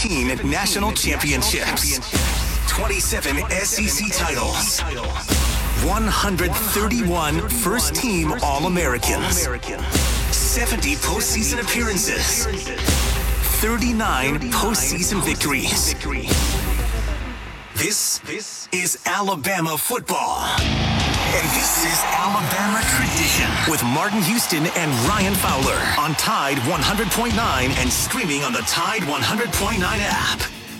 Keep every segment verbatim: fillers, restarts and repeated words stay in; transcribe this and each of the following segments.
thirteen national championships, twenty-seven S E C titles, one hundred thirty-one first-team All-Americans, seventy postseason appearances, thirty-nine postseason victories. This, this is Alabama football. And this is Alabama Tradition with Martin Houston and Ryan Fowler on Tide one hundred point nine and streaming on the Tide one hundred point nine app.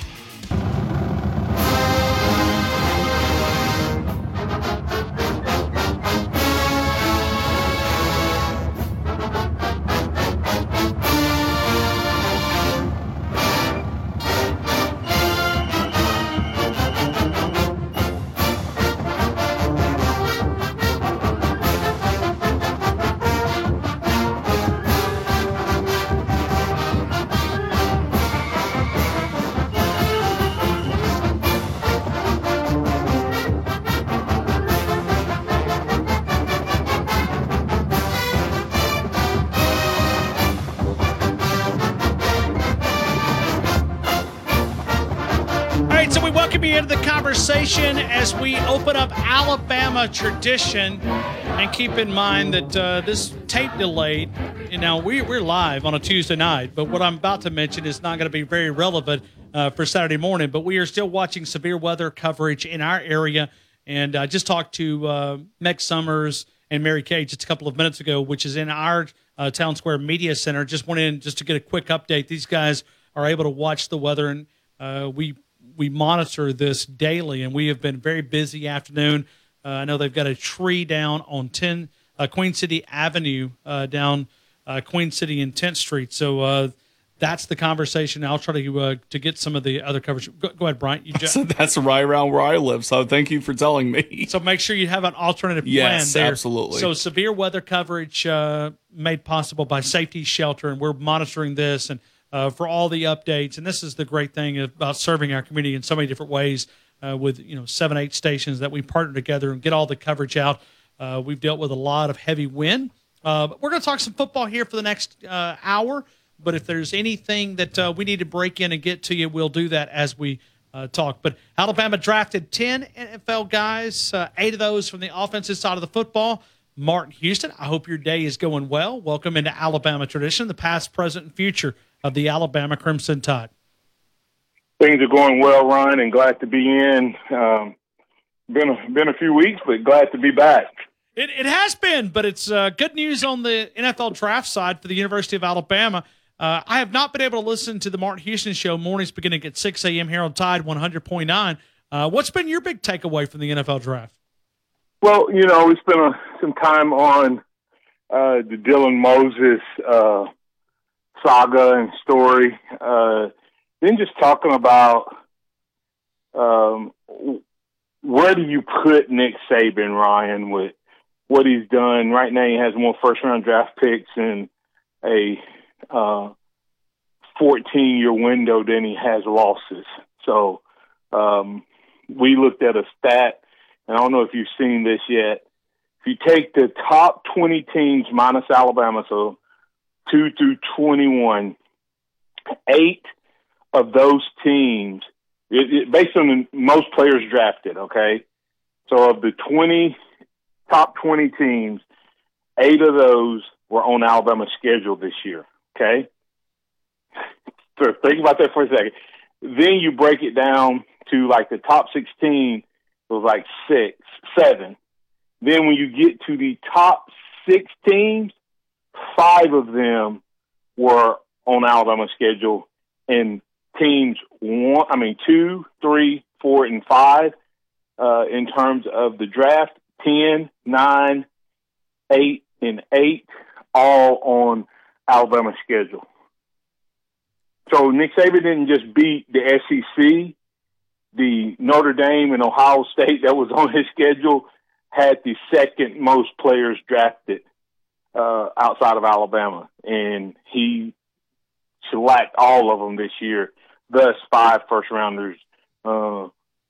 Conversation as we open up Alabama Tradition, and keep in mind that uh, this tape delayed. You know, we, we're live on a Tuesday night, but what I'm about to mention is not going to be very relevant uh, for Saturday morning. But we are still watching severe weather coverage in our area, and I just talked to uh, Meg Summers and Mary Kay just a couple of minutes ago, which is in our uh, Town Square Media Center. Just went in just to get a quick update. These guys are able to watch the weather, and uh, we. We monitor this daily, and we have been very busy afternoon. Uh, I know they've got a tree down on ten uh, Queen City Avenue uh, down uh, Queen City and tenth Street. So uh, that's the conversation. I'll try to uh, to get some of the other coverage. Go, go ahead, Bryant. You just, so that's right around where I live, so thank you for telling me. So make sure you have an alternative plan yes, there. Absolutely. So severe weather coverage uh, made possible by Safety Shelter, and we're monitoring this and Uh, for all the updates. And this is the great thing about serving our community in so many different ways uh, with, you know, seven, eight stations that we partner together and get all the coverage out. Uh, we've dealt with a lot of heavy wind. Uh, but we're going to talk some football here for the next uh, hour. But if there's anything that uh, we need to break in and get to you, we'll do that as we uh, talk. But Alabama drafted ten N F L guys, uh, eight of those from the offensive side of the football. Martin Houston, I hope your day is going well. Welcome into Alabama Tradition, the past, present, and future of the Alabama Crimson Tide. Things are going well, Ryan, and glad to be in. Um, been a, been a few weeks, but glad to be back. It, it has been, but it's uh, good news on the N F L draft side for the University of Alabama. Uh, I have not been able to listen to the Martin Houston Show mornings beginning at six a.m. here on Tide one hundred point nine. Uh, what's been your big takeaway from the N F L draft? Well, you know, we spent a, some time on uh, the Dylan Moses uh saga and story, uh, then just talking about um, where do you put Nick Saban, Ryan, with what he's done. Right now he has more first-round draft picks in a uh, fourteen-year window than he has losses. So um, we looked at a stat, and I don't know if you've seen this yet. If you take the top twenty teams minus Alabama, so two through twenty-one, eight of those teams, it, it, based on the most players drafted, okay? So of the twenty top twenty teams, eight of those were on Alabama's schedule this year, okay? So think about that for a second. Then you break it down to like the top sixteen, it was like six, seven. Then when you get to the top six teams, five of them were on Alabama's schedule, and teams one, I mean, two, three, four, and five uh, in terms of the draft, ten, nine, eight, and eight, all on Alabama's schedule. So Nick Saban didn't just beat the S E C. The Notre Dame and Ohio State that was on his schedule had the second most players drafted Uh, outside of Alabama, and he shellacked all of them this year, thus five first-rounders uh,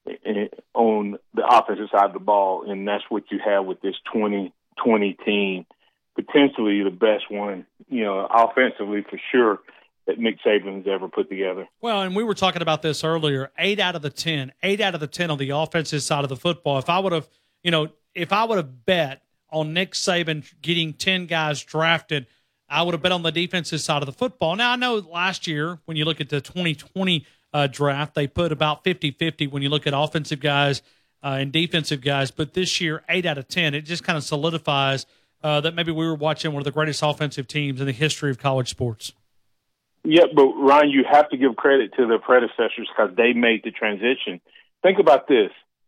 on the offensive side of the ball, and that's what you have with this twenty twenty team, potentially the best one, you know, offensively for sure, that Nick Saban has ever put together. Well, and we were talking about this earlier. Eight out of the ten, eight out of the ten on the offensive side of the football. If I would have, you know, if I would have bet on Nick Saban getting ten guys drafted, I would have bet on the defensive side of the football. Now, I know last year, when you look at the twenty twenty uh, draft, they put about fifty-fifty when you look at offensive guys uh, and defensive guys. But this year, eight out of ten, it just kind of solidifies uh, that maybe we were watching one of the greatest offensive teams in the history of college sports. Yeah, but Ryan, you have to give credit to their predecessors because they made the transition. Think about this.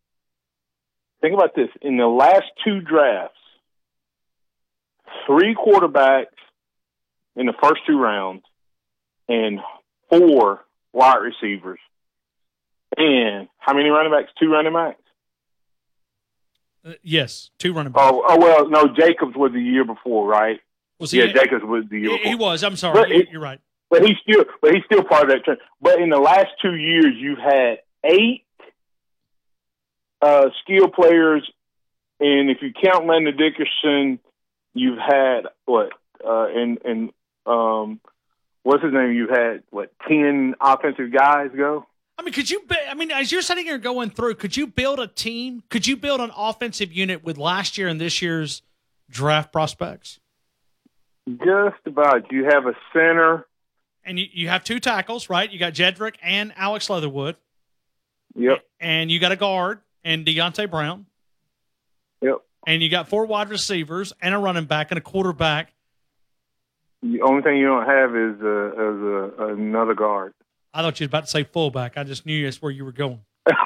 Think about this. In the last two drafts, three quarterbacks in the first two rounds and four wide receivers. And how many running backs? Two running backs? Uh, yes, two running backs. Oh, oh, well, no, Jacobs was the year before, right? Was he? Yeah, Jacobs was the year he, before. he was. I'm sorry. But You're, it, you're right. But he's still, but he's still part of that trend. But in the last two years, you've had eight uh, skill players, and if you count Landon Dickerson, you've had what? Uh, and and um, what's his name? You had what? Ten offensive guys go. I mean, could you? I mean, as you're sitting here going through, could you build a team? Could you build an offensive unit with last year and this year's draft prospects? Just about. You have a center. And you, you have two tackles, right? You got Jedrick and Alex Leatherwood. Yep. And you got a guard and Deontay Brown. Yep. And you got four wide receivers and a running back and a quarterback. The only thing you don't have is, uh, is uh, another guard. I thought you were about to say fullback. I just knew that's where you were going.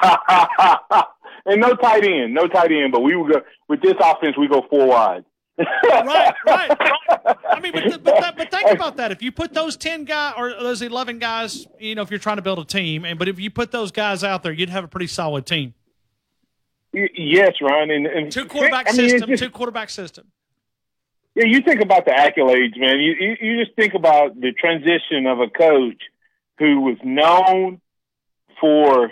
And no tight end, no tight end. But we would go with this offense. We go four wide. Right, right. I mean, but, but, that, but think about that. If you put those ten guys or those eleven guys, you know, if you're trying to build a team, and but if you put those guys out there, you'd have a pretty solid team. Yes, Ryan. And, and two quarterback I mean, system, just, two quarterback system. Yeah, you think about the accolades, man. You, you you just think about the transition of a coach who was known for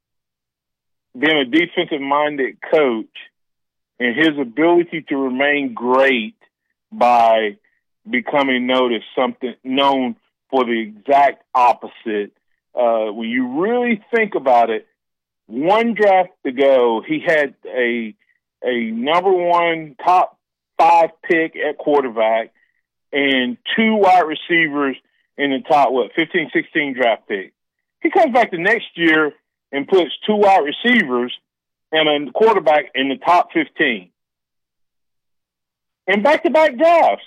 being a defensive-minded coach and his ability to remain great by becoming noticed, something known for the exact opposite. Uh, when you really think about it, one draft ago, he had a a number one top five pick at quarterback and two wide receivers in the top, what, fifteen, sixteen draft pick. He comes back the next year and puts two wide receivers and a quarterback in the top fifteen. In back-to-back drafts.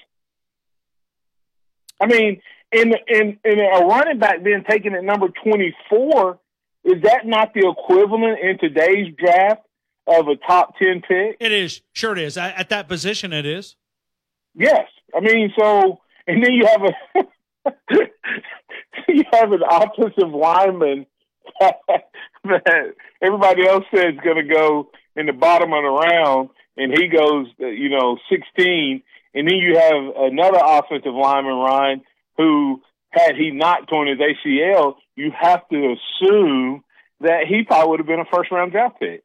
I mean, in, in, in a running back being taken at number twenty-four, is that not the equivalent in today's draft of a top ten pick? It is. Sure it is. At, at that position, it is. Yes. I mean, so, and then you have a you have an offensive lineman that everybody else says is going to go in the bottom of the round, and he goes, you know, sixteen. And then you have another offensive lineman, Ryan, who, had he not torn his A C L, you have to assume that he probably would have been a first-round draft pick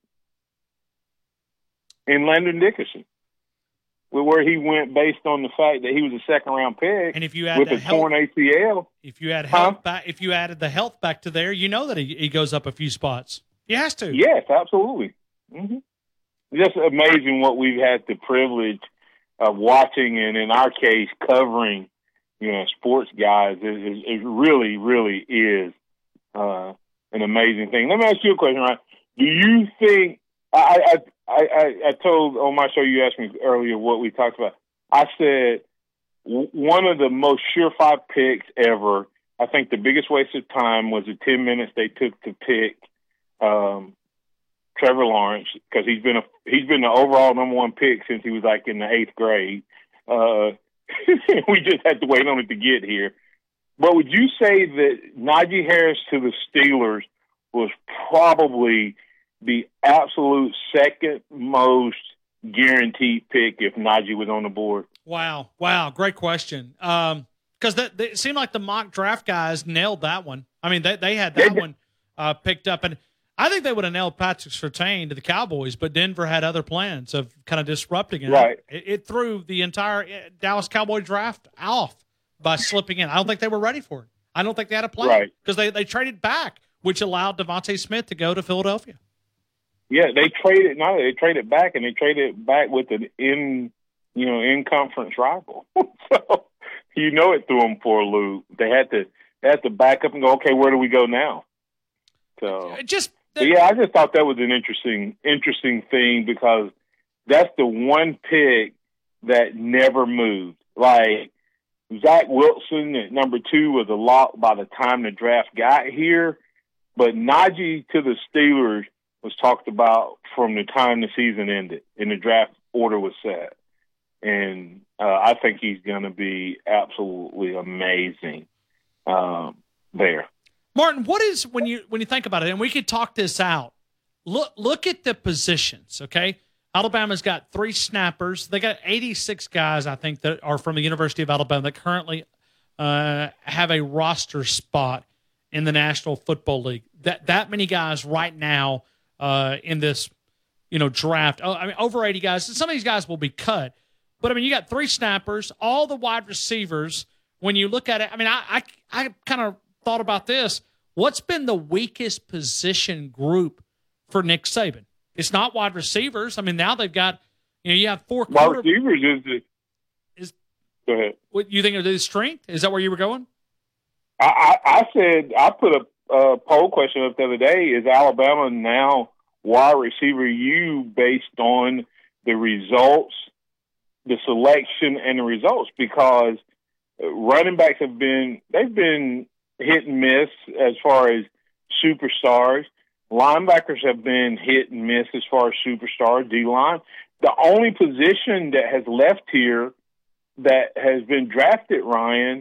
in Landon Dickerson, where he went based on the fact that he was a second-round pick and if you add with the a health, torn A C L. If you add huh? health back, if you added the health back to there, you know that he, he goes up a few spots. He has to. Yes, absolutely. Mm-hmm. Just amazing what we've had the privilege of watching, and in our case, covering, you know, sports guys. It, it, it really, really is uh, an amazing thing. Let me ask you a question, Ryan. Do you think I, I, I, I told on my show, you asked me earlier what we talked about. I said w- one of the most surefire picks ever. I think the biggest waste of time was the ten minutes they took to pick um, Trevor Lawrence, because he's been a he's been the overall number one pick since he was like in the eighth grade. Uh, we just had to wait on it to get here. But would you say that Najee Harris to the Steelers was probably the absolute second most guaranteed pick if Najee was on the board? Wow. Wow. Great question. Um, because that it seemed like the mock draft guys nailed that one. I mean, they, they had that one uh, picked up. And I think they would have nailed Patrick Surtain to the Cowboys, but Denver had other plans of kind of disrupting it. Right. It, it threw the entire Dallas Cowboy draft off by slipping in. I don't think they were ready for it. I don't think they had a plan Right. because they, they traded back, which allowed Devontae Smith to go to Philadelphia. Yeah, they traded. No, they traded back, and they traded back with an in, you know, in conference rival. So you know it threw them for a loop. They had to they had to back up and go. Okay, where do we go now? So just but yeah, I just thought that was an interesting interesting thing because that's the one pick that never moved. Like Zach Wilson at number two was a lot by the time the draft got here, but Najee to the Steelers was talked about from the time the season ended and the draft order was set. And uh, I think he's going to be absolutely amazing um, there. Martin, what is when you when you think about it, and we could talk this out. Look look at the positions, okay? Alabama's got three snappers. They got eighty-six guys, I think, that are from the University of Alabama that currently uh, have a roster spot in the National Football League. That that many guys right now uh, in this, you know, draft. Oh, I mean, over eighty guys. Some of these guys will be cut, but I mean, you got three snappers, all the wide receivers. When you look at it, I mean, I I, I kind of thought about this. What's been the weakest position group for Nick Saban? It's not wide receivers. I mean, now they've got, you know, you have four wide quarter- receivers is the, is go ahead. What you think of the strength? Is that where you were going? I, I, I said I put a uh, poll question up the other day. Is Alabama now wide receiver U based on the results, the selection, and the results? Because running backs have been they've been hit and miss as far as superstars. Linebackers have been hit and miss as far as superstars, D-line. The only position that has left here that has been drafted, Ryan,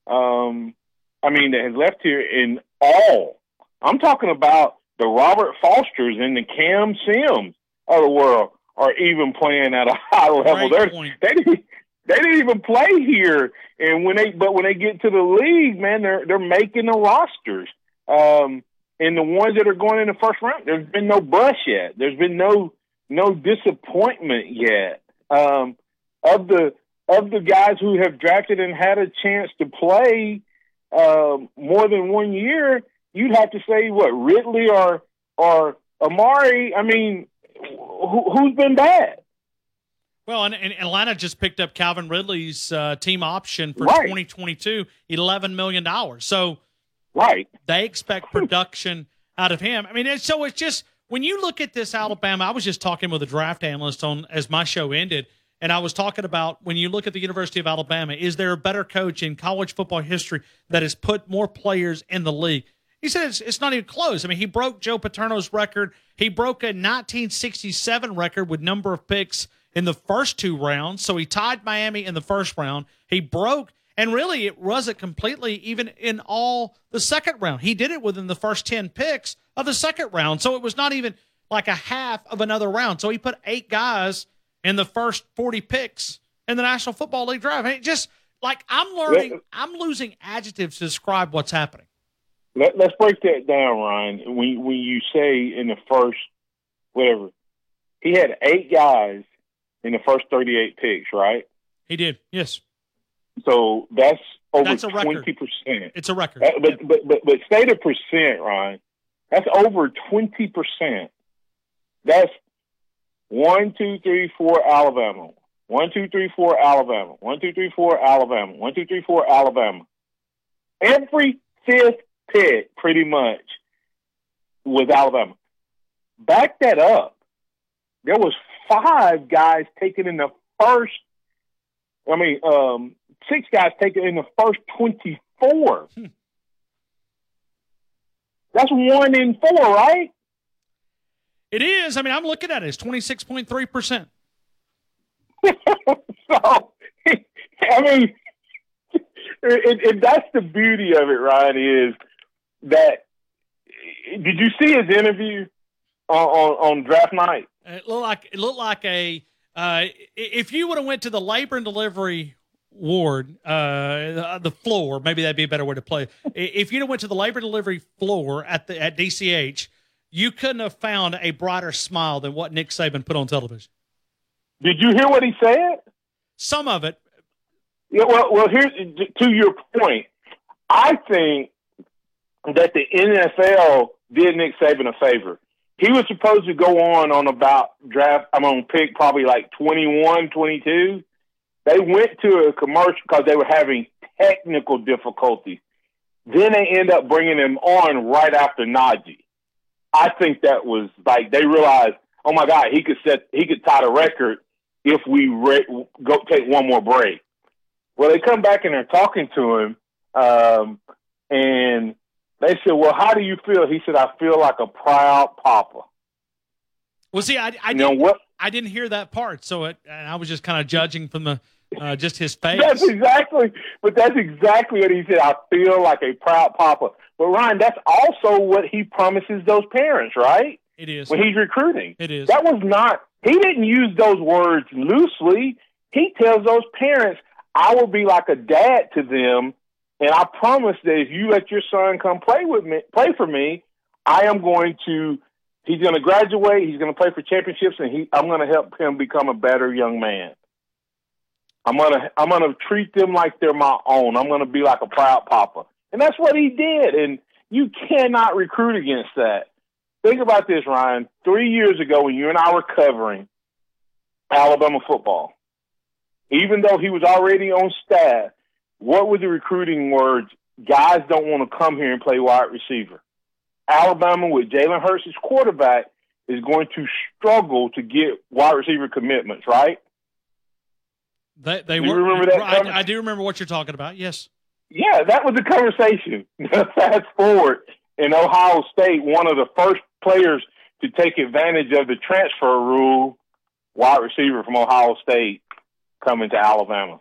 um, I mean, that has left here in all, I'm talking about the Robert Fosters and the Cam Sims of the world are even playing at a high level. They're, they didn't, they didn't even play here, and when they but when they get to the league, man, they're they're making the rosters. Um, and the ones that are going in the first round, there's been no bust yet. There's been no no disappointment yet. Um, of the of the guys who have drafted and had a chance to play um, more than one year, you'd have to say what Ridley or or Amari. I mean, who, who's been bad? Well, and, and Atlanta just picked up Calvin Ridley's uh, team option for right. twenty twenty-two, eleven million dollars. So right. they expect production out of him. I mean, it's, so it's just when you look at this Alabama, I was just talking with a draft analyst on as my show ended, and I was talking about when you look at the University of Alabama, is there a better coach in college football history that has put more players in the league? He said it's, it's not even close. I mean, he broke Joe Paterno's record. He broke a nineteen sixty-seven record with number of picks in the first two rounds. So he tied Miami in the first round. He broke, and really it wasn't completely even in all the second round. He did it within the first ten picks of the second round. So it was not even like a half of another round. So he put eight guys in the first forty picks in the National Football League draft. I mean, just like I'm learning, I'm losing adjectives to describe what's happening. Let, let's break that down, Ryan. When, when you say in the first, whatever, he had eight guys in the first thirty-eight picks, right? He did, yes. So that's over that's a twenty percent. It's a record. That, but, yeah. but, but, but say the percent, Ryan. That's over twenty percent. That's one, two, three, four, Alabama. One, two, three, four, Alabama. One, two, three, four, Alabama. One, two, three, four, Alabama. Every fifth pick, pretty much, was Alabama. Back that up. There was five guys taken in the first, I mean, um, six guys taken in the first twenty-four. Hmm. That's one in four, right? It is. I mean, I'm looking at it. It's twenty-six point three percent. So, I mean, it, it, that's the beauty of it, Ryan, is that, did you see his interview on, on, on draft night? It looked like, it looked like a, uh, if you would have went to the labor and delivery ward, uh, the floor, maybe that'd be a better way to play it. If you'd have went to the labor and delivery floor at the, at D C H, you couldn't have found a brighter smile than what Nick Saban put on television. Did you hear what he said? Some of it. Yeah, well, well, here's to your point. I think that the N F L did Nick Saban a favor. He was supposed to go on on about draft. I'm going to pick probably like twenty-one, twenty-two. They went to a commercial because they were having technical difficulties. Then they end up bringing him on right after Najee. I think that was like they realized, oh my God, he could set, he could tie the record if we re- go take one more break. Well, they come back and they're talking to him, um, and they said, "Well, how do you feel?" He said, "I feel like a proud papa." Well, see, I, I, you know didn't, what? I didn't hear that part, so it, and I was just kind of judging from the uh, just his face. That's exactly, but that's exactly what he said. I feel like a proud papa. But Ryan, that's also what he promises those parents, right? It is when he's recruiting. It is. That was not. He didn't use those words loosely. He tells those parents, "I will be like a dad to them, and I promise that if you let your son come play with me, play for me, I am going to. He's going to graduate. He's going to play for championships, and he. I'm going to help him become a better young man. I'm going to. I'm going to treat them like they're my own. I'm going to be like a proud papa." And that's what he did. And you cannot recruit against that. Think about this, Ryan. Three years ago, when you and I were covering Alabama football, even though he was already on staff, what were the recruiting words? Guys don't want to come here and play wide receiver. Alabama, with Jalen Hurts as quarterback, is going to struggle to get wide receiver commitments, right? They, they do you were, remember that? I, I do remember what you're talking about, yes. Yeah, that was the conversation. Fast forward, in Ohio State, one of the first players to take advantage of the transfer rule, wide receiver from Ohio State, coming to Alabama.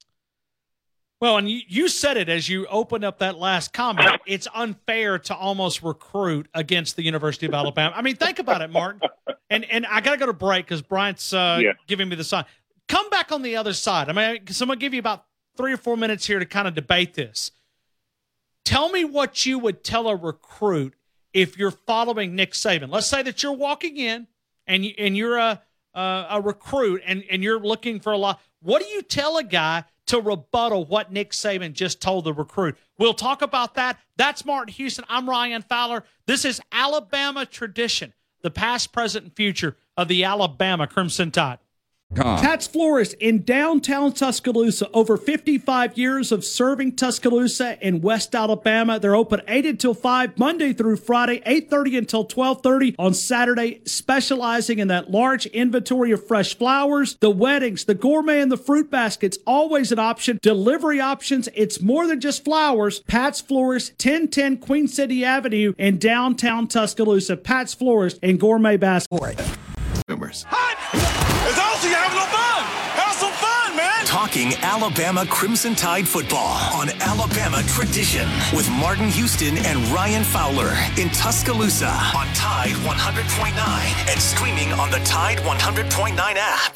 Well, and you, you said it as you opened up that last comment. It's unfair to almost recruit against the University of Alabama. I mean, think about it, Martin. And and I got to go to break because Bryant's uh, yeah. giving me the sign. Come back on the other side. I mean, because I'm going to give you about three or four minutes here to kind of debate this. Tell me what you would tell a recruit if you're following Nick Saban. Let's say that you're walking in and, you, and you're a, uh, a recruit and, and you're looking for a lot. What do you tell a guy to rebuttal what Nick Saban just told the recruit? We'll talk about that. That's Martin Houston. I'm Ryan Fowler. This is Alabama Tradition, the past, present, and future of the Alabama Crimson Tide. Pat's Florist in downtown Tuscaloosa. Over fifty-five years of serving Tuscaloosa in West Alabama. They're open eight until five, Monday through Friday, eight thirty until twelve thirty on Saturday, specializing in that large inventory of fresh flowers, the weddings, the gourmet, and the fruit baskets. Always an option. Delivery options. It's more than just flowers. Pat's Florist, ten ten Queen City Avenue in downtown Tuscaloosa. Pat's Florist and Gourmet Basket. Boomers. It's awesome. Have no fun. Have some fun, man. Talking Alabama Crimson Tide football on Alabama Tradition with Martin Houston and Ryan Fowler in Tuscaloosa on Tide one hundred point nine and streaming on the Tide one hundred point nine app.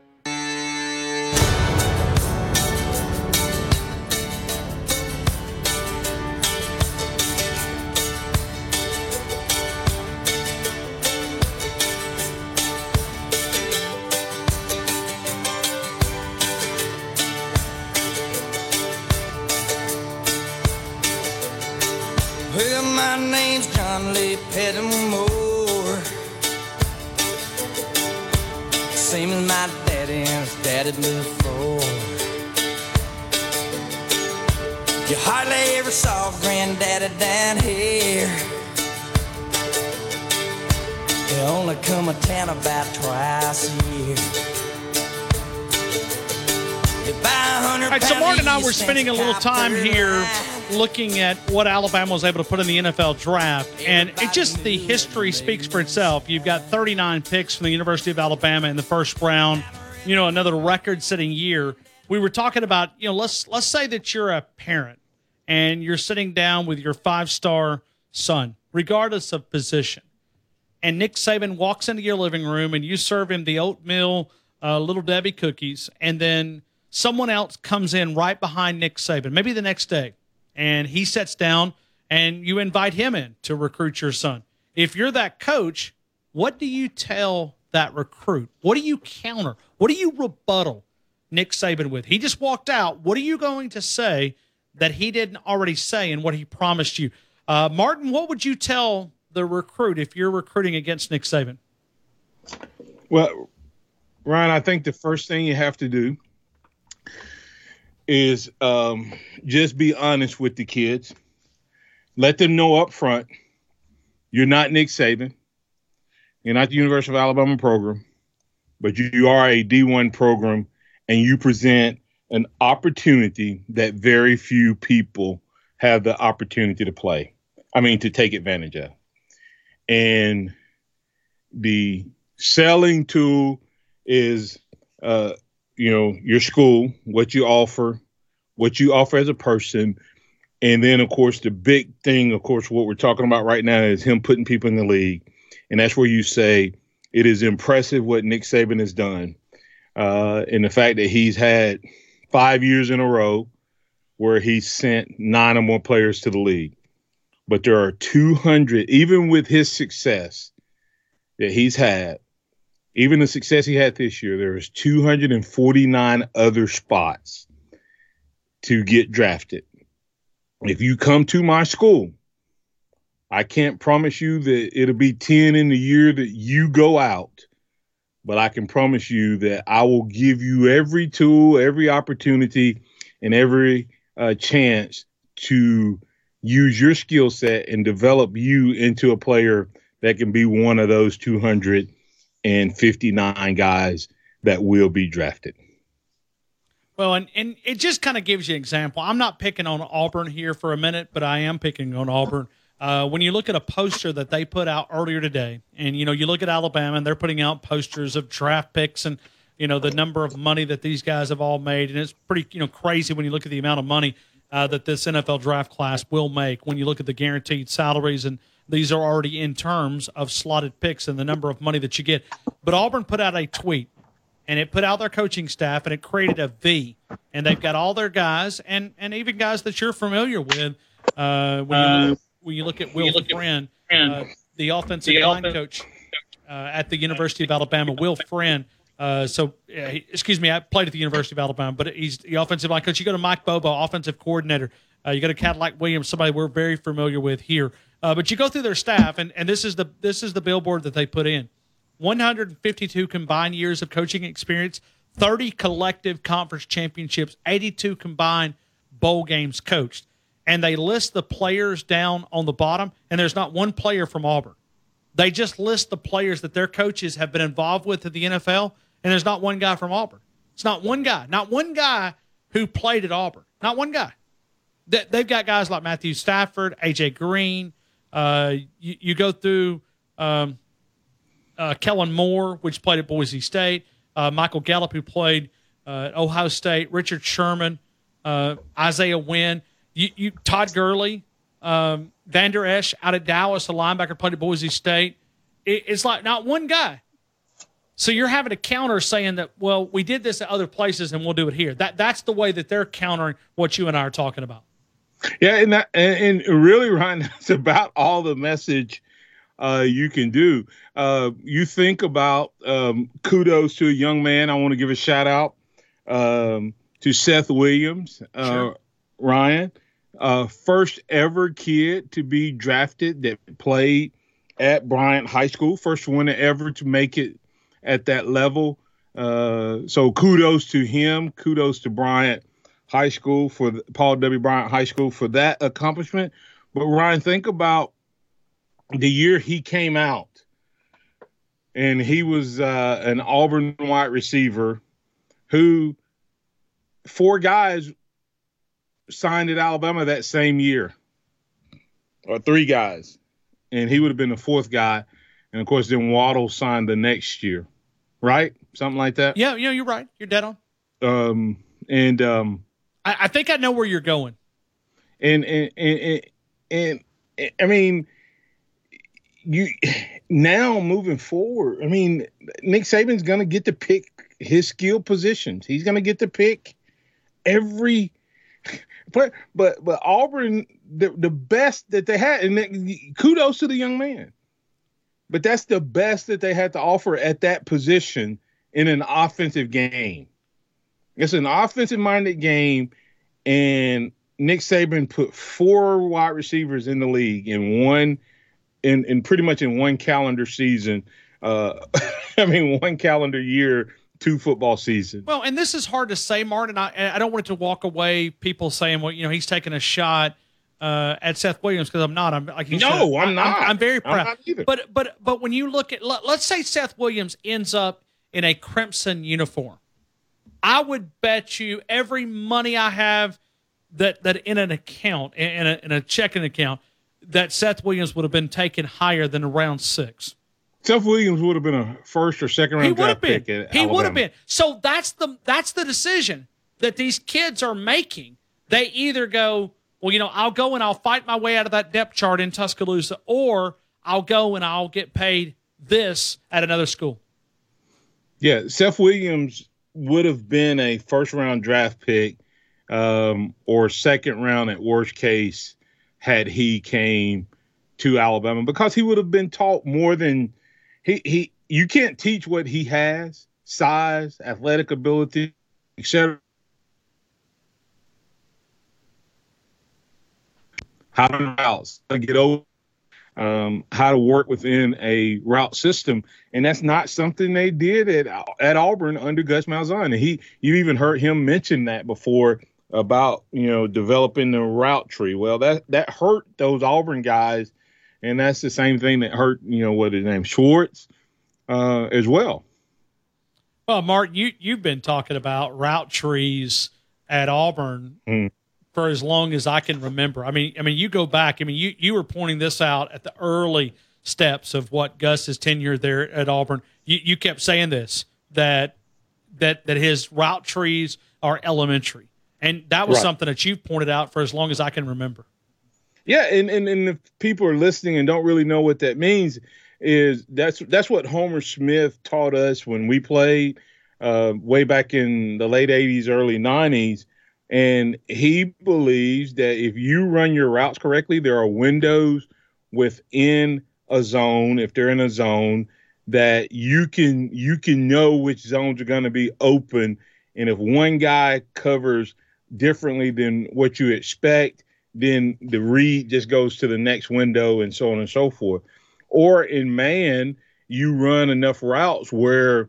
Well, my name's John Lee Pettimore, same as my daddy and his daddy before. You hardly ever saw Granddaddy down here. They only come to town about twice a year. All right, so Martin and I were spending a little time here looking at what Alabama was able to put in the N F L draft, and it just, the history speaks for itself. You've got thirty-nine picks from the University of Alabama in the first round, you know, another record-setting year. We were talking about, you know, let's let's say that you're a parent and you're sitting down with your five-star son, regardless of position, and Nick Saban walks into your living room and you serve him the oatmeal uh, Little Debbie cookies, and then someone else comes in right behind Nick Saban, maybe the next day, and he sits down and you invite him in to recruit your son. If you're that coach, what do you tell that recruit? What do you counter? What do you rebuttal Nick Saban with? He just walked out. What are you going to say that he didn't already say in what he promised you. Uh, Martin, what would you tell the recruit if you're recruiting against Nick Saban? Well, Ryan, I think the first thing you have to do is um, just be honest with the kids. Let them know up front, you're not Nick Saban. You're not the University of Alabama program, but you, you are a D one program, and you present an opportunity that very few people have the opportunity to play. I mean, to take advantage of. And the selling tool is, uh, you know, your school, what you offer, what you offer as a person. And then, of course, the big thing, of course, what we're talking about right now is him putting people in the league. And that's where you say it is impressive what Nick Saban has done. Uh, and the fact that he's had five years in a row where he's sent nine or more players to the league. But there are two hundred, even with his success that he's had, even the success he had this year, there is two hundred forty-nine other spots to get drafted. If you come to my school, I can't promise you that it'll be ten in the year that you go out, but I can promise you that I will give you every tool, every opportunity, and every uh, chance to use your skill set and develop you into a player that can be one of those two hundred fifty-nine guys that will be drafted. Well, and, and it just kind of gives you an example. I'm not picking on Auburn here for a minute, but I am picking on Auburn. Uh, when you look at a poster that they put out earlier today, and, you know, you look at Alabama, and they're putting out posters of draft picks and, you know, the number of money that these guys have all made. And it's pretty, you know, crazy when you look at the amount of money uh, that this N F L draft class will make when you look at the guaranteed salaries. And these are already in terms of slotted picks and the number of money that you get. But Auburn put out a tweet, and it put out their coaching staff, and it created a V. And they've got all their guys, and, and even guys that you're familiar with. Uh, when, you look, when you look at Will Friend, uh, the offensive the line coach uh, at the University of Alabama, Will Friend. Uh, so, uh, he, excuse me, I played at the University of Alabama, but he's the offensive line coach. You go to Mike Bobo, offensive coordinator. Uh, you go to Cadillac Williams, somebody we're very familiar with here. Uh, but you go through their staff, and, and this is the this is the billboard that they put in. one hundred fifty-two combined years of coaching experience, thirty collective conference championships, eighty-two combined bowl games coached. And they list the players down on the bottom, and there's not one player from Auburn. They just list the players that their coaches have been involved with in the N F L, and there's not one guy from Auburn. It's not one guy. Not one guy who played at Auburn. Not one guy. They've got guys like Matthew Stafford, A J Green. Uh, you, you go through um, uh, Kellen Moore, which played at Boise State. Uh, Michael Gallup, who played uh, at Ohio State. Richard Sherman, uh, Isaiah Wynn. You, you, Todd Gurley, um, Vander Esch out at Dallas, a linebacker, played at Boise State. It, it's like not one guy. So you're having to counter saying that, well, we did this at other places and we'll do it here. That That's the way that they're countering what you and I are talking about. Yeah, and, that, and, and really, Ryan, that's about all the message uh, you can do. Uh, you think about um, kudos to a young man. I want to give a shout out um, to Seth Williams, uh, sure. Ryan. Uh, first ever kid to be drafted that played at Bryant High School. First one ever to make it at that level. Uh, so kudos to him. Kudos to Bryant High School for the, Paul W. Bryant High School for that accomplishment. But Ryan, think about the year he came out, and he was uh, an Auburn wide receiver who four guys signed at Alabama that same year, or three guys, and he would have been the fourth guy. And of course, then Waddle signed the next year, right? Something like that. Yeah, yeah, you're right. You're dead on. Um, and um, I, I think I know where you're going. And and and, and and I mean, you now moving forward. I mean, Nick Saban's going to get to pick his skill positions. He's going to get to pick every. But but but Auburn, the the best that they had, and they, kudos to the young man. But that's the best that they had to offer at that position in an offensive game. It's an offensive-minded game, and Nick Saban put four wide receivers in the league in one, in, in pretty much in one calendar season. Uh, I mean, one calendar year, two football seasons. Well, and this is hard to say, Martin. I, I don't want it to walk away people saying, well, you know, he's taking a shot uh, at Seth Williams, because I'm not. I'm like you No, said, I'm not. I'm, I'm very proud. I'm not either. But but but when you look at, let, let's say Seth Williams ends up in a crimson uniform, I would bet you every money I have that that in an account, in a, in a checking account, that Seth Williams would have been taken higher than round six. Seth Williams would have been a first or second round draft been. pick at He Alabama. would have been. So that's the that's the decision that these kids are making. They either go, well, you know, I'll go and I'll fight my way out of that depth chart in Tuscaloosa, or I'll go and I'll get paid this at another school. Yeah, Seth Williams would have been a first round draft pick um, or second round at worst case had he came to Alabama, because he would have been taught more than he he. You can't teach what he has: size, athletic ability, et cetera. How to routes, how to get over, um, how to work within a route system, and that's not something they did at at Auburn under Gus Malzahn. And he, you even heard him mention that before about, you know, developing the route tree. Well, that that hurt those Auburn guys, and that's the same thing that hurt, you know, what his name, Schwartz, uh, as well. Well, Mark, you you've been talking about route trees at Auburn mm. for as long as I can remember. I mean, I mean, you go back. I mean, you you were pointing this out at the early steps of what Gus's tenure there at Auburn. You you kept saying this, that that that his route trees are elementary. And that was right. something that you've pointed out for as long as I can remember. Yeah, and, and, and if people are listening and don't really know what that means, is that's that's what Homer Smith taught us when we played uh, way back in the late eighties, early nineties. And he believes that if you run your routes correctly, there are windows within a zone, if they're in a zone, that you can you can know which zones are going to be open. And if one guy covers differently than what you expect, then the read just goes to the next window and so on and so forth. Or in man, you run enough routes where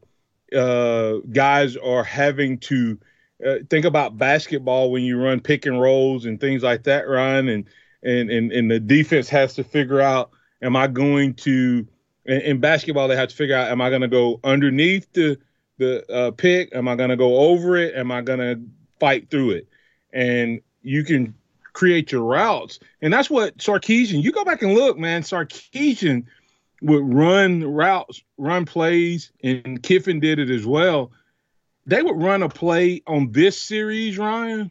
uh, guys are having to uh, think about basketball when you run pick and rolls and things like that, Ryan, and and and, and the defense has to figure out, am I going to in, in basketball they have to figure out, am I going to go underneath the the uh, pick? Am I going to go over it? Am I going to fight through it? And you can create your routes. And that's what Sarkisian, you go back and look, man, Sarkisian would run routes, run plays, and Kiffin did it as well. They would run a play on this series, Ryan,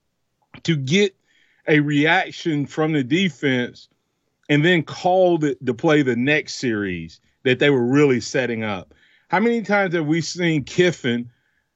to get a reaction from the defense and then call the, the play the next series that they were really setting up. How many times have we seen Kiffin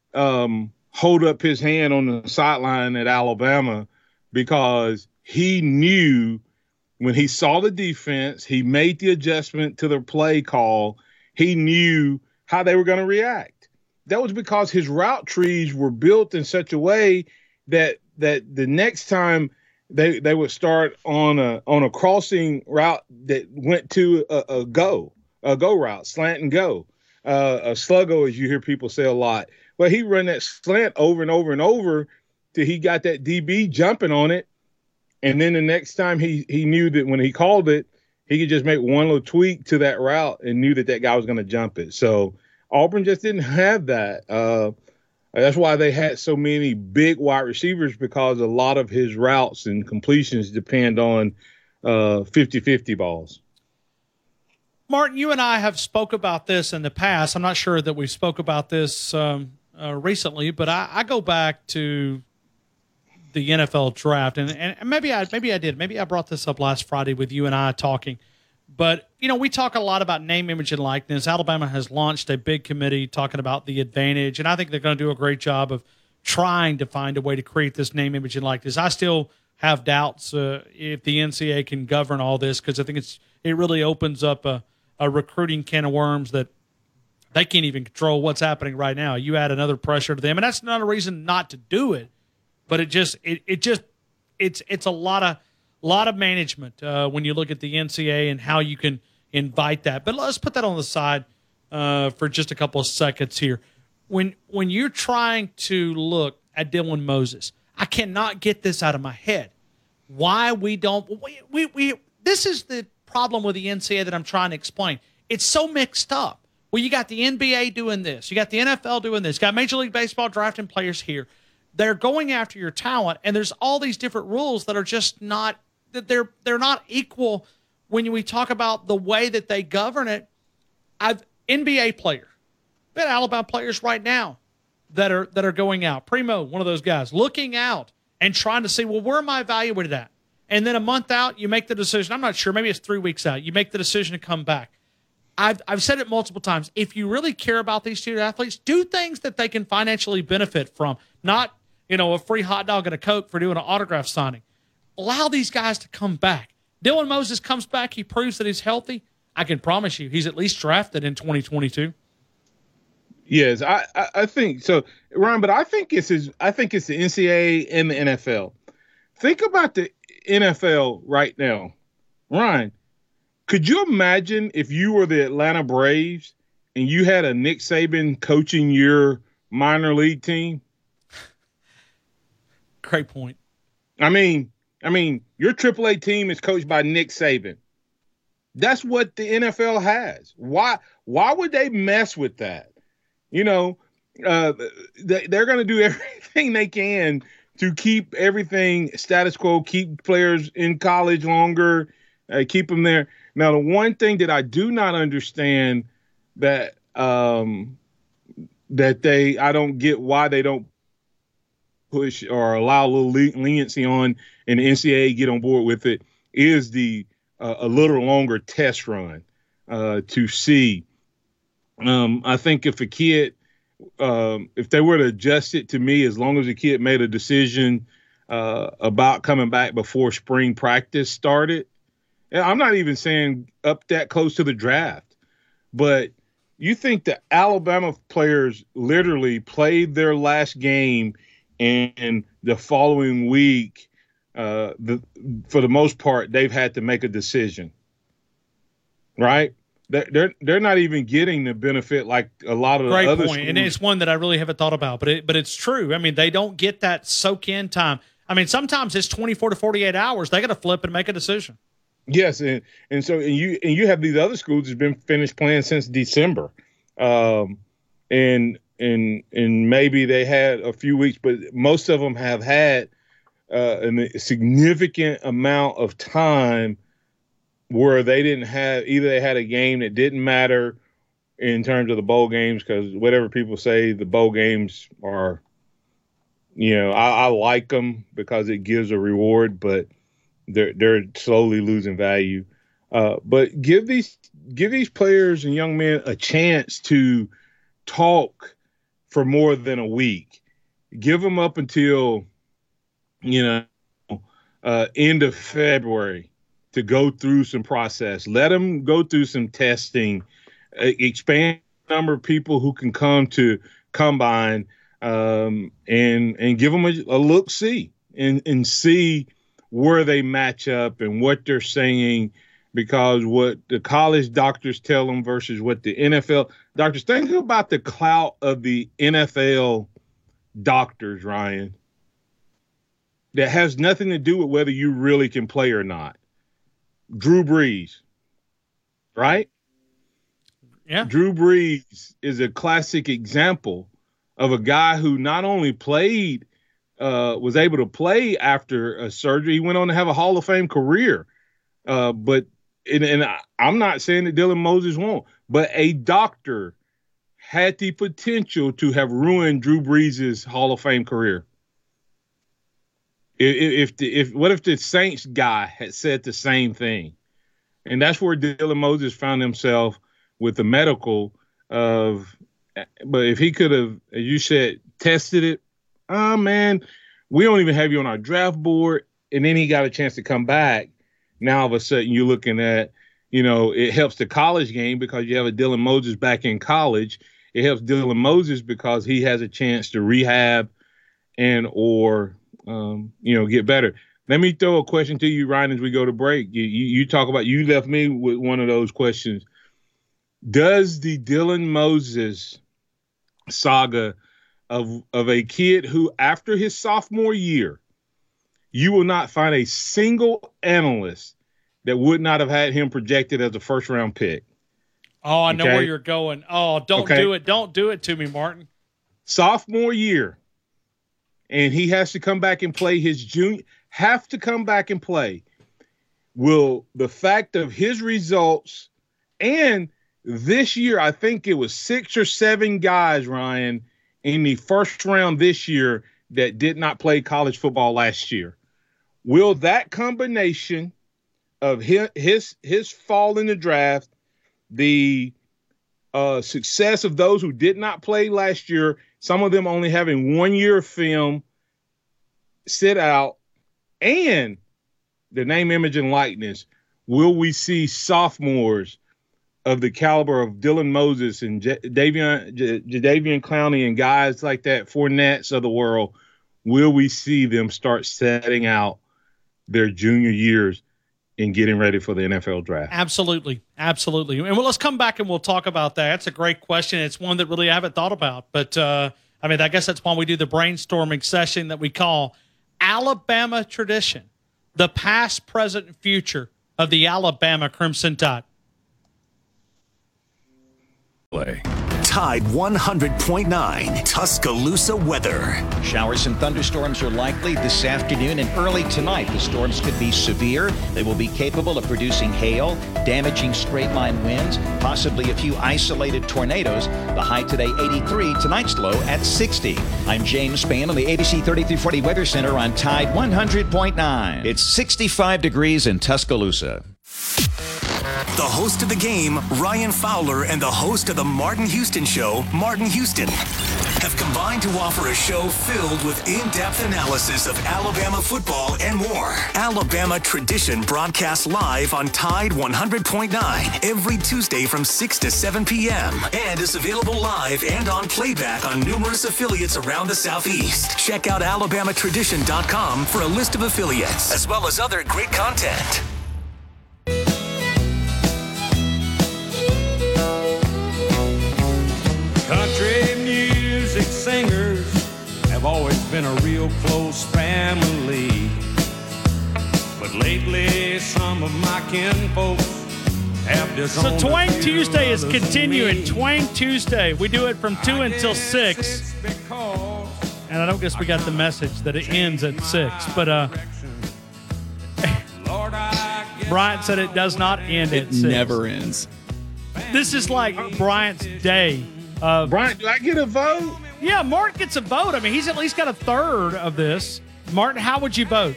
um, hold up his hand on the sideline at Alabama because he knew when he saw the defense, he made the adjustment to the play call, he knew how they were going to react. That was because his route trees were built in such a way that that the next time they they would start on a on a crossing route that went to a, a go, a go route, slant and go. Uh, a sluggo, as you hear people say a lot. Well, he run that slant over and over and over till he got that D B jumping on it. And then the next time he, he knew that when he called it, he could just make one little tweak to that route and knew that that guy was going to jump it. So Auburn just didn't have that. Uh, that's why they had so many big wide receivers, because a lot of his routes and completions depend on uh, fifty-fifty balls. Martin, you and I have spoke about this in the past. I'm not sure that we spoke about this um, uh, recently, but I, I go back to the N F L draft, and, and maybe I maybe I did. Maybe I brought this up last Friday with you and I talking. But, you know, we talk a lot about name, image, and likeness. Alabama has launched a big committee talking about the advantage, and I think they're going to do a great job of trying to find a way to create this name, image, and likeness. I still have doubts uh, if the N C A A can govern all this, because I think it's it really opens up a a recruiting can of worms that they can't even control what's happening right now. You add another pressure to them, and that's not a reason not to do it, but it just it, it just it's it's a lot of lot of management uh, when you look at the N C double A and how you can invite that. But let's put that on the side uh, for just a couple of seconds here. When when you're trying to look at Dylan Moses, I cannot get this out of my head. Why we don't we we, we this is the problem with the N C double A that I'm trying to explain. It's so mixed up. Well, you got the N B A doing this, you got the N F L doing this, you got Major League Baseball drafting players here. They're going after your talent, and there's all these different rules that are just not that they're they're not equal when we talk about the way that they govern it. I've N B A player, got Alabama players right now that are that are going out. Primo, one of those guys, looking out and trying to see, well, where am I evaluated at? And then a month out, you make the decision. I'm not sure. Maybe it's three weeks out. You make the decision to come back. I've I've said it multiple times. If you really care about these student athletes, do things that they can financially benefit from. Not, you know, a free hot dog and a Coke for doing an autograph signing. Allow these guys to come back. Dylan Moses comes back. He proves that he's healthy. I can promise you he's at least drafted in twenty twenty-two. Yes, I, I, I think so, Ryan. But I think it's his, I think it's the N C double A and the N F L. Think about the N F L right now, Ryan. Could you imagine if you were the Atlanta Braves and you had a Nick Saban coaching your minor league team? Great point. I mean, I mean, your triple A team is coached by Nick Saban. That's what the N F L has. Why? Why would they mess with that? You know, uh, they, they're going to do everything they can to keep everything status quo, keep players in college longer, uh, keep them there. Now, the one thing that I do not understand that um, that they, I don't get why they don't push or allow a little leniency on, and the N C double A get on board with it, is the uh, a little longer test run uh, to see. Um, I think if a kid, um, if they were to adjust it to me, as long as the kid made a decision uh, about coming back before spring practice started, and I'm not even saying up that close to the draft, but you think the Alabama players literally played their last game and the following week, uh, the, for the most part, they've had to make a decision, right? They're they're not even getting the benefit like a lot of the Great other point. schools. And it's one that I really haven't thought about, but it, but it's true. I mean, they don't get that soak-in time. I mean, sometimes it's twenty-four to forty-eight hours. They got to flip and make a decision. Yes, and and so and you and you have these other schools that's been finished playing since December, um, and and and maybe they had a few weeks, but most of them have had uh, a significant amount of time where they didn't have, either they had a game that didn't matter in terms of the bowl games, because whatever people say, the bowl games are, you know, I, I like them because it gives a reward, but they're they're slowly losing value. Uh, but give these give these players and young men a chance to talk for more than a week. Give them up until, you know, uh, end of February to go through some process. Let them go through some testing, uh, expand the number of people who can come to Combine, um, and and give them a, a look, see, and, and see where they match up and what they're saying, because what the college doctors tell them versus what the N F L doctors, think about the clout of the N F L doctors, Ryan. That has nothing to do with whether you really can play or not. Drew Brees, right? Yeah. Drew Brees is a classic example of a guy who not only played, uh, was able to play after a surgery, he went on to have a Hall of Fame career. Uh, but, and, and I, I'm not saying that Dylan Moses won't, but a doctor had the potential to have ruined Drew Brees' Hall of Fame career. If the if what if the Saints guy had said the same thing, and that's where Dylan Moses found himself with the medical of, but if he could have, as you said, tested it, oh man, we don't even have you on our draft board, and then he got a chance to come back. Now all of a sudden you're looking at, you know, it helps the college game because you have a Dylan Moses back in college. It helps Dylan Moses because he has a chance to rehab and or. Um, you know, get better. let me throw a question to you, Ryan, as we go to break. You, you, you talk about, you left me with one of those questions. Does the Dylan Moses saga of, of a kid who, after his sophomore year, you will not find a single analyst that would not have had him projected as a first-round pick? Oh, I know okay? where you're going. Oh, don't okay. do it. Don't do it to me, Martin. Sophomore year, and he has to come back and play his junior, have to come back and play. Will the fact of his results, and this year, I think it was six or seven guys, Ryan, in the first round this year that did not play college football last year. Will that combination of his his, his fall in the draft, the uh, success of those who did not play last year, some of them only having one year of film, sit out, and the name, image, and likeness, will we see sophomores of the caliber of Dylan Moses and J- Davion, J- Jadeveon Clowney and guys like that, Fournettes of the world? Will we see them start setting out their junior years and getting ready for the N F L draft? Absolutely. Absolutely. And well, let's come back and we'll talk about that. That's a great question. It's one that really I haven't thought about. But, uh, I mean, I guess that's why we do the brainstorming session that we call Alabama Tradition, the past, present, and future of the Alabama Crimson Tide. Play. Tide one hundred point nine, Tuscaloosa weather. Showers and thunderstorms are likely this afternoon and early tonight. The storms could be severe. They will be capable of producing hail, damaging straight-line winds, possibly a few isolated tornadoes. The high today, eighty-three. Tonight's low at sixty. I'm James Spann on the A B C thirty-three forty Weather Center on Tide one hundred point nine. It's sixty-five degrees in Tuscaloosa. The host of the game, Ryan Fowler, and the host of the Martin Houston Show, Martin Houston, have combined to offer a show filled with in-depth analysis of Alabama football and more. Alabama Tradition broadcasts live on Tide one hundred point nine every Tuesday from six to seven p.m. and is available live and on playback on numerous affiliates around the Southeast. Check out alabama tradition dot com for a list of affiliates, as well as other great content. Country music singers have always been a real close family. But lately, some of my kinfolks have disowned. So Twang Tuesday is continuing. Twang Tuesday. We do it from two until six. And I don't guess we got the message that it ends at six. But uh, Bryant said it does not end at six. It never ends. This is like Bryant's day. Uh, Brian, do I get a vote? Yeah, Martin gets a vote. I mean, he's at least got a third of this. Martin, how would you vote?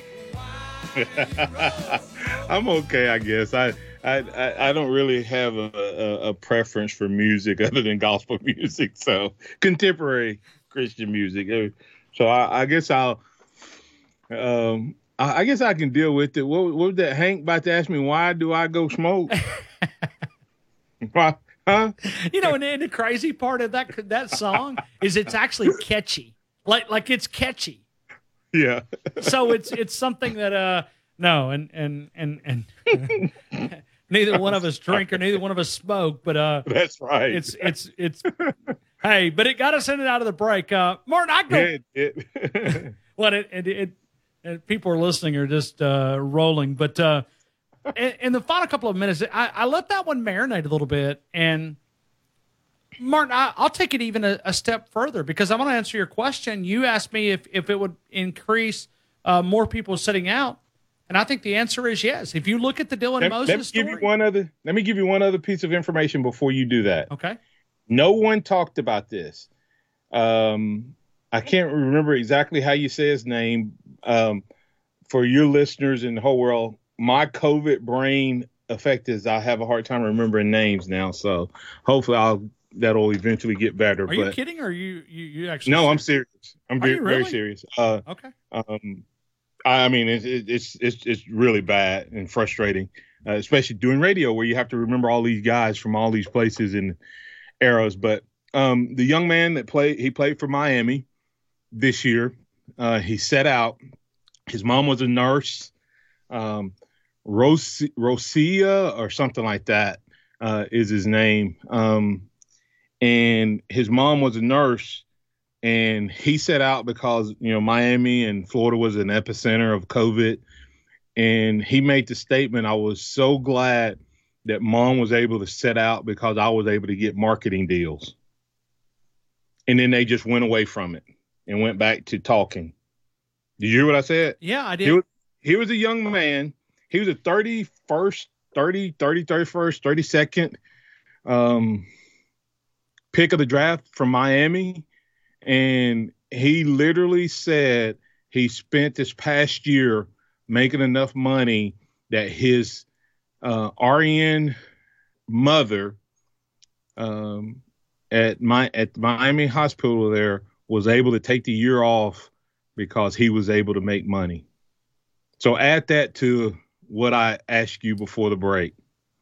I'm okay, I guess. I I, I don't really have a, a, a preference for music other than gospel music, so contemporary Christian music. So I, I guess I'll. Um, I, I guess I can deal with it. What, what was that? Hank about to ask me, why do I go smoke? Why? Huh? You know, and, and the crazy part of that that song is it's actually catchy, like like it's catchy. Yeah. So it's it's something that uh no and and and and neither one of us drink or neither one of us smoke, but uh that's right. It's it's it's hey, but it got us in and out of the break. Uh, Martin, I go. It, it. Well, it it, it and people are listening are just uh, rolling, but. uh In, in the final couple of minutes, I, I let that one marinate a little bit. And, Martin, I, I'll take it even a, a step further because I want to answer your question. You asked me if, if it would increase uh, more people sitting out. And I think the answer is yes. If you look at the Dylan let, Moses let me story. Give you one other, let me give you one other piece of information before you do that. Okay. No one talked about this. Um, I can't remember exactly how you say his name. Um, for your listeners in the whole world, my COVID brain effect is I have a hard time remembering names now. So hopefully I'll that'll eventually get better. Are but, you kidding or are you, you, you actually? No, serious? I'm serious. I'm very, really? very serious. Uh, okay. Um, I mean, it's, it's, it's, it's really bad and frustrating, uh, especially doing radio where you have to remember all these guys from all these places and eras. But um, the young man that played, he played for Miami this year. Uh, he set out His mom was a nurse, um, Ros- Rosia or something like that uh, is his name. Um, and his mom was a nurse, and he set out because, you know, Miami and Florida was an epicenter of COVID. And he made the statement, I was so glad that mom was able to set out because I was able to get marketing deals. And then they just went away from it and went back to talking. Did you hear what I said? Yeah, I did. He was, he was a young man. He was a thirty-first, thirty, thirty, thirty-first, thirty-second um, pick of the draft from Miami. And he literally said he spent this past year making enough money that his uh, R N mother um, at my at Miami Hospital there was able to take the year off because he was able to make money. So add that to what I asked you before the break.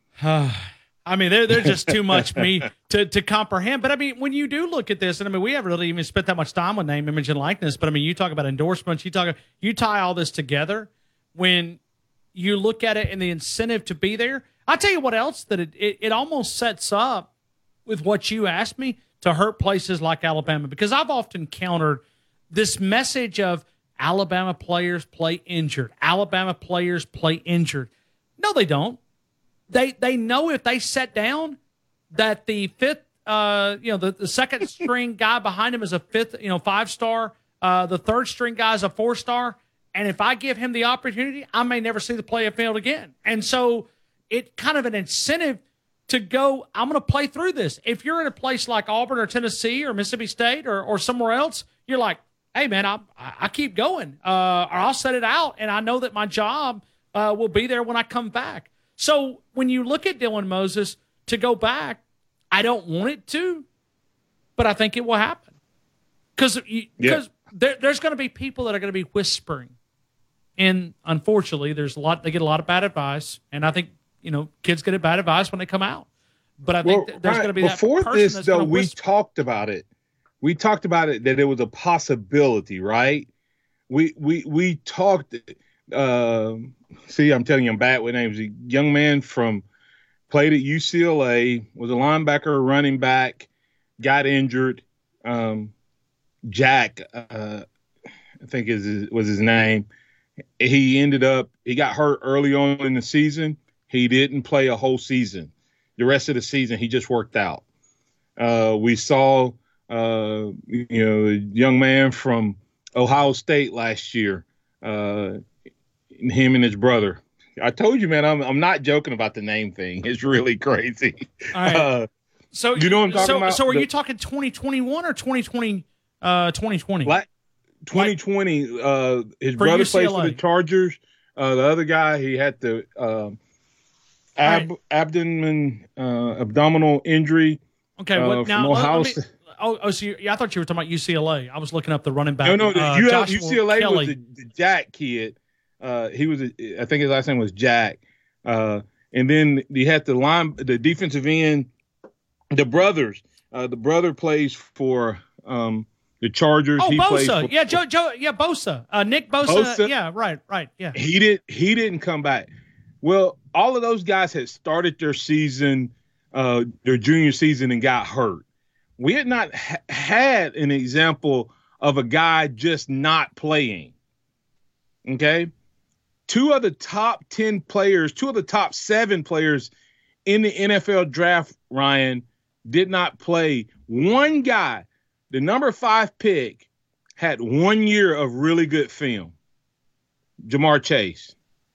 I mean, they're, they're just too much me to, to comprehend. But, I mean, when you do look at this, and, I mean, we haven't really even spent that much time on name, image, and likeness, but, I mean, you talk about endorsements, you talk, you tie all this together. When you look at it and the incentive to be there, I'll tell you what else, that it, it, it almost sets up with what you asked me to hurt places like Alabama, because I've often countered this message of Alabama players play injured. Alabama players play injured. No, they don't. They they know if they set down that the fifth, uh, you know, the, the second string guy behind him is a fifth, you know, five star. Uh, the third string guy is a four star. And if I give him the opportunity, I may never see the play field again. And so it kind of an incentive to go, I'm going to play through this. If you're in a place like Auburn or Tennessee or Mississippi State or, or somewhere else, you're like, hey, man, I, I keep going, uh, or I'll set it out, and I know that my job uh, will be there when I come back. So when you look at Dylan Moses to go back, I don't want it to, but I think it will happen. Because yeah. there, there's going to be people that are going to be whispering. And unfortunately, there's a lot. They get a lot of bad advice, and I think you know kids get bad advice when they come out. But I think well, there's right, going to be before that person this that's though. We whisper. talked about it. We talked about it that it was a possibility, right? We we we talked. Uh, see, I'm telling you, I'm bad with names. A young man from played at U C L A, was a linebacker, running back, got injured. Um, Jack, uh, I think is was his name. He ended up, he got hurt early on in the season. He didn't play a whole season. The rest of the season, he just worked out. Uh, we saw, uh, you know, a young man from Ohio State last year, uh, him and his brother. I told you, man, I'm I'm not joking about the name thing. It's really crazy. All right. Uh, so you know what I'm talking so, about? So are the, you talking twenty twenty-one or twenty twenty? Uh, twenty twenty. Black, twenty twenty. Uh, his for brother U C L A. plays for the Chargers. Uh, the other guy, he had the um, ab, right. abdomen uh, abdominal injury. Okay, uh, well, now Ohio let, let me, oh, oh, so you, yeah, I thought you were talking about U C L A. I was looking up the running back. No, no, uh, U Joshua C L A Kelly. was the, the Jack kid. Uh, he was, a, I think his last name was Jack. Uh, and then you had the line, the defensive end, the brothers. Uh, the brother plays for um, the Chargers. Oh, he plays Bosa. for, Yeah, Joe, Joe, yeah, Bosa. Uh, Nick Bosa. Bosa. Yeah, right, right. Yeah. He did. He didn't come back. Well, all of those guys had started their season, uh, their junior season, and got hurt. We had not ha- had an example of a guy just not playing. Okay. Two of the top ten players, two of the top seven players in the N F L draft, Ryan, did not play. One guy, the number five pick, had one year of really good film. Jamar Chase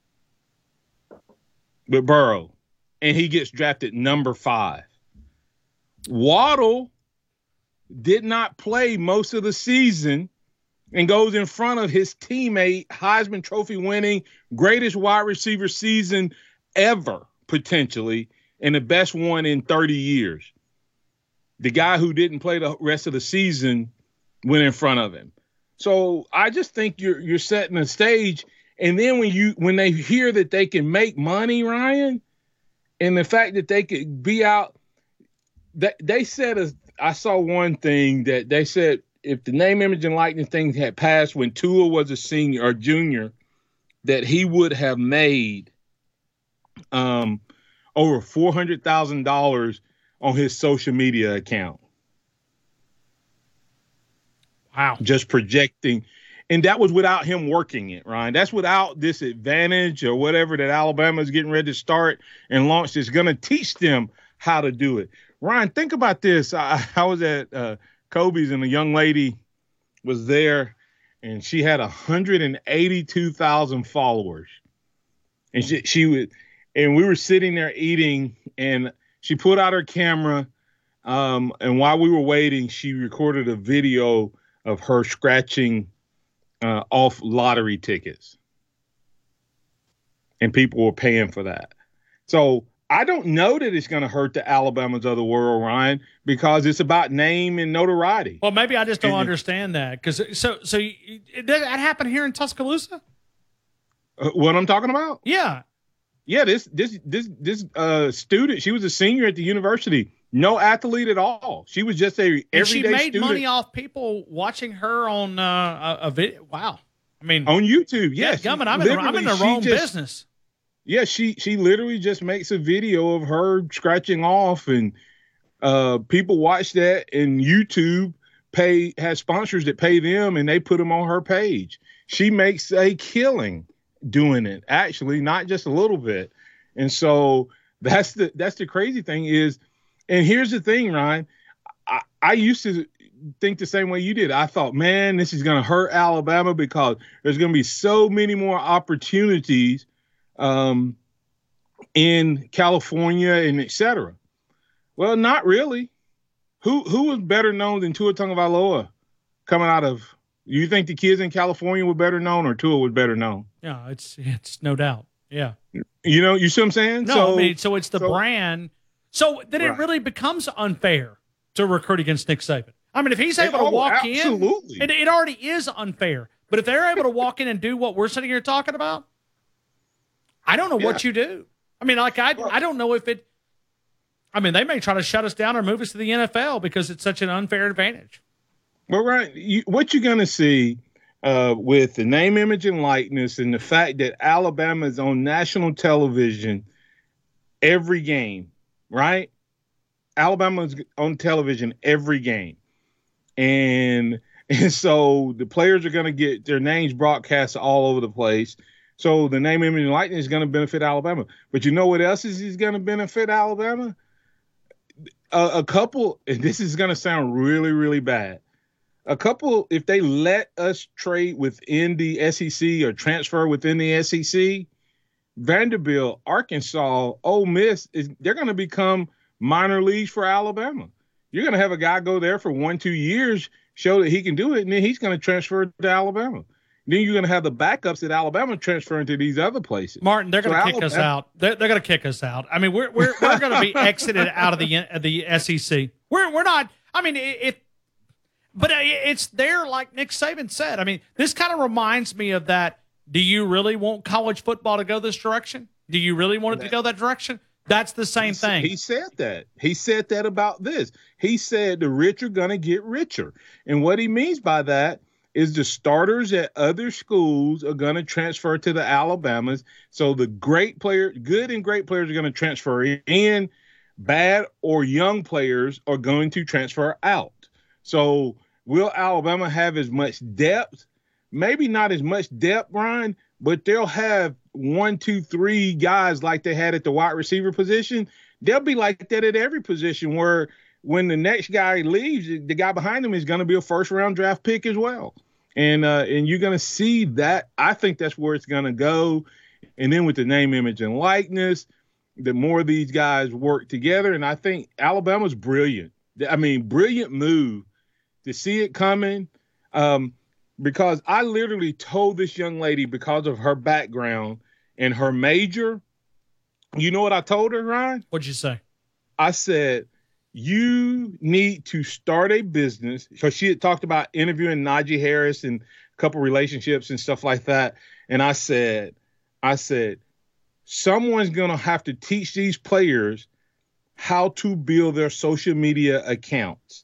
with Burrow, and he gets drafted number five. Waddle did not play most of the season and goes in front of his teammate, Heisman Trophy winning, greatest wide receiver season ever, potentially, and the best one in thirty years. The guy who didn't play the rest of the season went in front of him. So I just think you're you're setting a stage. And then when you when they hear that they can make money, Ryan, and the fact that they could be out, that they said, a, I saw one thing that they said, if the name, image, and likeness thing had passed when Tua was a senior or junior, that he would have made um, over four hundred thousand dollars on his social media account. Wow. Just projecting. And that was without him working it, Ryan. That's without this advantage or whatever that Alabama is getting ready to start and launch. It's going to teach them how to do it. Ryan, think about this. I, I was at uh, Kobe's and a young lady was there, and she had one hundred eighty-two thousand followers. And she, she would, and we were sitting there eating, and she put out her camera. Um, and while we were waiting, she recorded a video of her scratching uh, off lottery tickets. And people were paying for that. So I don't know that it's going to hurt the Alabamas of the world, Ryan, because it's about name and notoriety. Well, maybe I just don't and, understand that. Because so, so you, did that happen here in Tuscaloosa? Uh, what I'm talking about? Yeah. Yeah, this this this this uh, student, she was a senior at the university. No athlete at all. She was just a everyday and she made student. money off people watching her on uh, a, a video. Wow. I mean, on YouTube. Yes. Yeah, Gummit, I'm, in the, I'm in the wrong just, business. Yeah, she she literally just makes a video of her scratching off, and uh, people watch that, and YouTube pay has sponsors that pay them, and they put them on her page. She makes a killing doing it, actually, not just a little bit. And so that's the that's the crazy thing is, and here's the thing, Ryan, I, I used to think the same way you did. I thought, man, this is going to hurt Alabama because there's going to be so many more opportunities um, in California and et cetera. Well, not really. Who who was better known than Tua Tagovailoa coming out of? You think the kids in California were better known, or Tua was better known? Yeah, it's it's no doubt. Yeah. You know, you see what I'm saying? No, so, I mean, so it's the so, brand. So then it right. really becomes unfair to recruit against Nick Saban. I mean, if he's able oh, to walk absolutely. in, it, it already is unfair. But if they're able to walk in and do what we're sitting here talking about, I don't know yeah. what you do. I mean, like I, well, I don't know if it. I mean, they may try to shut us down or move us to the N F L because it's such an unfair advantage. Well, right. You, what you're going to see uh, with the name, image, and likeness, and the fact that Alabama is on national television every game, right? Alabama's on television every game. And, and so the players are going to get their names broadcast all over the place. So the name, image, and likeness is going to benefit Alabama. But you know what else is, is going to benefit Alabama? A, a couple, and this is going to sound really, really bad. A couple, if they let us trade within the S E C or transfer within the S E C, Vanderbilt, Arkansas, Ole Miss, is they're going to become minor leagues for Alabama. You're going to have a guy go there for one, two years, show that he can do it, and then he's going to transfer to Alabama. Then you're going to have the backups at Alabama transferring to these other places. Martin, they're going so to kick us out. They're, they're going to kick us out. I mean, we're we're we're going to be exited out of the the S E C. We're we're not. I mean, it. it but it's there, like Nick Saban said. I mean, this kind of reminds me of that. Do you really want college football to go this direction? Do you really want it to go that direction? That's the same he, thing. He said that. He said that about this. He said the rich are going to get richer. And what he means by that is the starters at other schools are going to transfer to the Alabamas. So the great players, good and great players are going to transfer in. Bad or young players are going to transfer out. So will Alabama have as much depth? Maybe not as much depth, Brian, but they'll have one, two, three guys like they had at the wide receiver position. They'll be like that at every position where when the next guy leaves, the guy behind him is going to be a first-round draft pick as well. And uh, and you're going to see that. I think that's where it's going to go. And then with the name, image, and likeness, the more these guys work together. And I think Alabama's brilliant. I mean, brilliant move to see it coming. Um, because I literally told this young lady, because of her background and her major, you know what I told her, Ryan? What'd you say? I said, you need to start a business. So she had talked about interviewing Najee Harris and a couple relationships and stuff like that. And I said, I said, someone's going to have to teach these players how to build their social media accounts.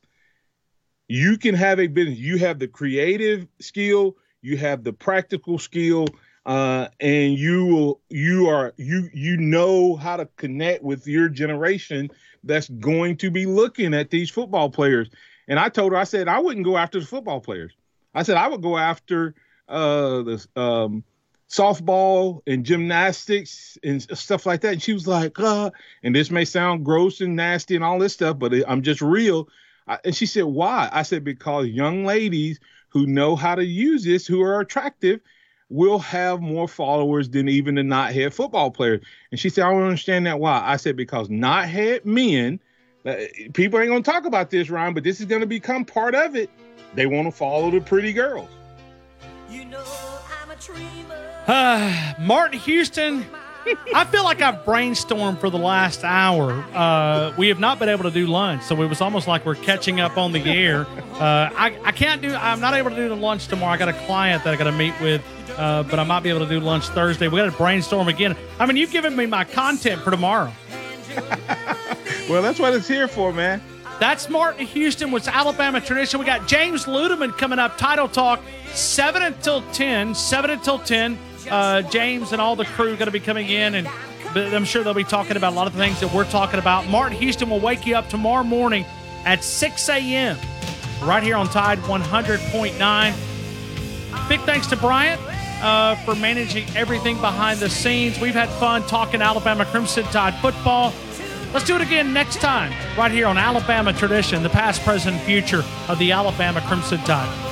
You can have a business. You have the creative skill. You have the practical skill. uh, and you will you are you you know how to connect with your generation that's going to be looking at these football players. And I told her, I said, I wouldn't go after the football players. I said I would go after uh, the um, softball and gymnastics and stuff like that. And she was like, uh, and this may sound gross and nasty and all this stuff, but it, I'm just real. I, and she said, why? I said, because young ladies who know how to use this, who are attractive, will have more followers than even the knothead football players. And she said, I don't understand that. Why? I said, because knothead men, uh, people ain't going to talk about this, Ryan, but this is going to become part of it. They want to follow the pretty girls. You know I'm a dreamer. Uh, Martin Houston, I feel like I've brainstormed for the last hour. Uh, we have not been able to do lunch, so it was almost like we're catching up on the air. Uh, I, I can't do, I'm not able to do the lunch tomorrow. I got a client that I got to meet with, uh, but I might be able to do lunch Thursday. We got to brainstorm again. I mean, you've given me my content for tomorrow. Well, that's what it's here for, man. That's Martin Houston with Alabama Tradition. We got James Ludeman coming up, Title Talk, seven until ten, seven until ten. Uh, James and all the crew going to be coming in, and I'm sure they'll be talking about a lot of the things that we're talking about. Martin Houston will wake you up tomorrow morning at six a.m. right here on Tide one hundred point nine. Big thanks to Bryant uh, for managing everything behind the scenes. We've had fun talking Alabama Crimson Tide football. Let's do it again next time right here on Alabama Tradition, the past, present, future of the Alabama Crimson Tide.